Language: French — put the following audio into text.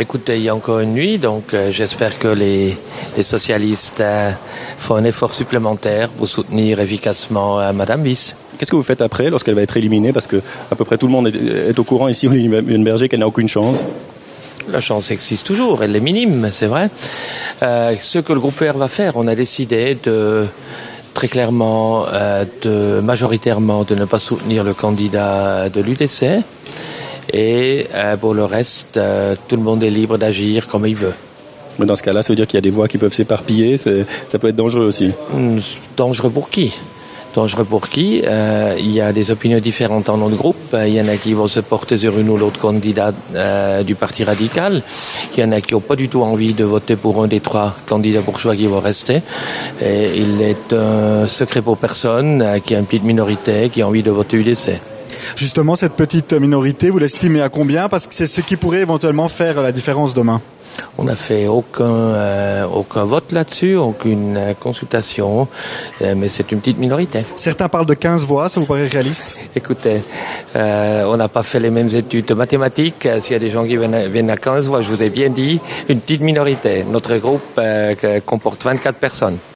Écoutez, il y a encore une nuit, donc j'espère que les socialistes font un effort supplémentaire pour soutenir efficacement Madame Wyss. Qu'est-ce que vous faites après, lorsqu'elle va être éliminée? Parce que à peu près tout le monde est au courant ici, Olivier Müllenberger, qu'elle n'a aucune chance. La chance existe toujours, elle est minime, c'est vrai. Ce que le groupe Vert va faire, on a décidé très clairement, majoritairement, de ne pas soutenir le candidat de l'UDC. Et pour le reste, tout le monde est libre d'agir comme il veut. Mais dans ce cas-là, ça veut dire qu'il y a des voix qui peuvent s'éparpiller, ça peut être dangereux aussi. Dangereux pour qui? Dangereux pour qui? Il y a des opinions différentes dans notre groupe. Il y en a qui vont se porter sur une ou l'autre candidat du Parti radical. Il y en a qui n'ont pas du tout envie de voter pour un des 3 candidats bourgeois qui vont rester. Et il est un secret pour personne qu'il y a une petite minorité qui a envie de voter UDC. Justement, cette petite minorité, vous l'estimez à combien? Parce que c'est ce qui pourrait éventuellement faire la différence demain. On n'a fait aucun vote là-dessus, aucune consultation, mais c'est une petite minorité. Certains parlent de 15 voix, ça vous paraît réaliste? Écoutez, on n'a pas fait les mêmes études de mathématiques. S'il y a des gens qui viennent à 15 voix, je vous ai bien dit, une petite minorité. Notre groupe comporte 24 personnes.